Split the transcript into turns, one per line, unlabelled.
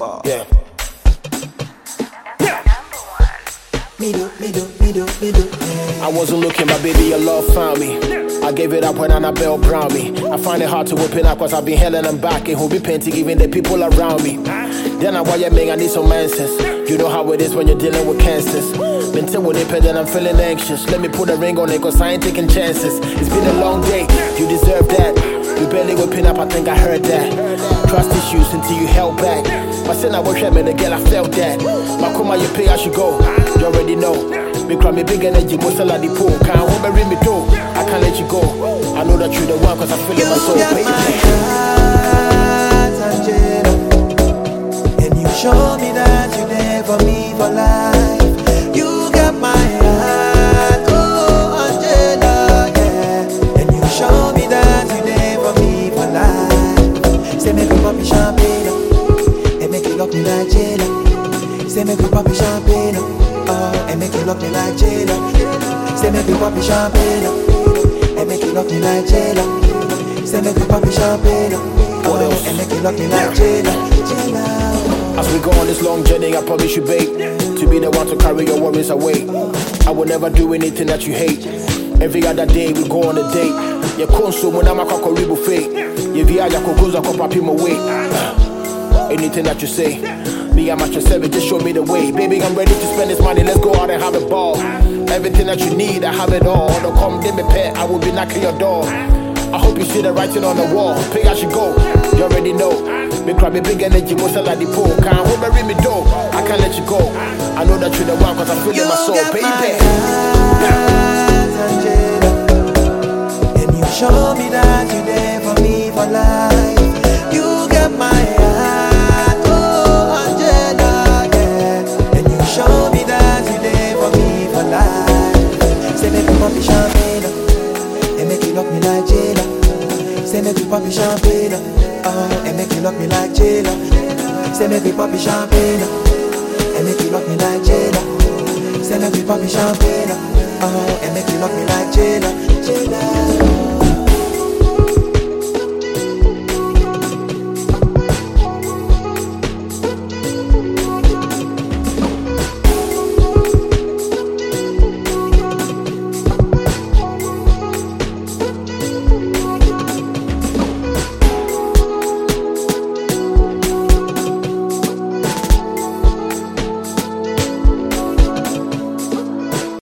Yeah. I wasn't looking, my baby, your love found me. I gave it up when Annabelle browned me. I find it hard to open up cause I've been held and back and who be painting even the people around me. Then I wire me, I need some answers. You know how it is when you're dealing with cancers. Been till with it, then I'm feeling anxious. Let me put a ring on it cause I ain't taking chances. It's been a long day, you deserve that. You barely whipping up, I think I heard that. Trust issues until you held back. My sin I worship me, the girl, I felt that. My kuma, you pay, I should go. You already know. Me cry me big energy, most of the pool. Can't hold me, ring me though. I can't let you go. I know that you're the one cause I feel it in my soul, baby.
My heart, Angela. And you show me that you never me for life. You got my heart, oh Angela, yeah. And you show me that you never me for life. Say make you pop me champagne, and make you look me like Jada. Say make you pop me champagne, oh, and make you look me like Jada. Say make you pop me champagne, and make you look me like Jada. Say make you pop me champagne, oh, and make you look me like Jada.
As we go on this long journey, I promise you, babe, to be the one to carry your worries away. I will never do anything that you hate. Every other day we go on a date. You consume when I'm a cockle buffet. You via your cocos, I come papi my way. Anything that you say, me I'm at your service, just show me the way. Baby, I'm ready to spend this money, let's go out and have a ball. Everything that you need, I have it all. Don't come give me pet, I will be knocking your door. I hope you see the writing on the wall. Pay I should go, you already know. Me cry me big energy, most of the pool. Can't hold me, ring me though. I can't let you go. I know that you're the one cause I feel it in my soul, baby.
And you show me that you there for me for life. You got my heart, oh Angela, yeah. And you show me that you there for me for life. Say make you pop me champagne, and make you look me like Jada. Say make you pop me champagne, oh, and make you look me like Jada. Say make you pop me champagne, and make you look me like Jada. Say make you pop me champagne, oh, and make you look me like Jada.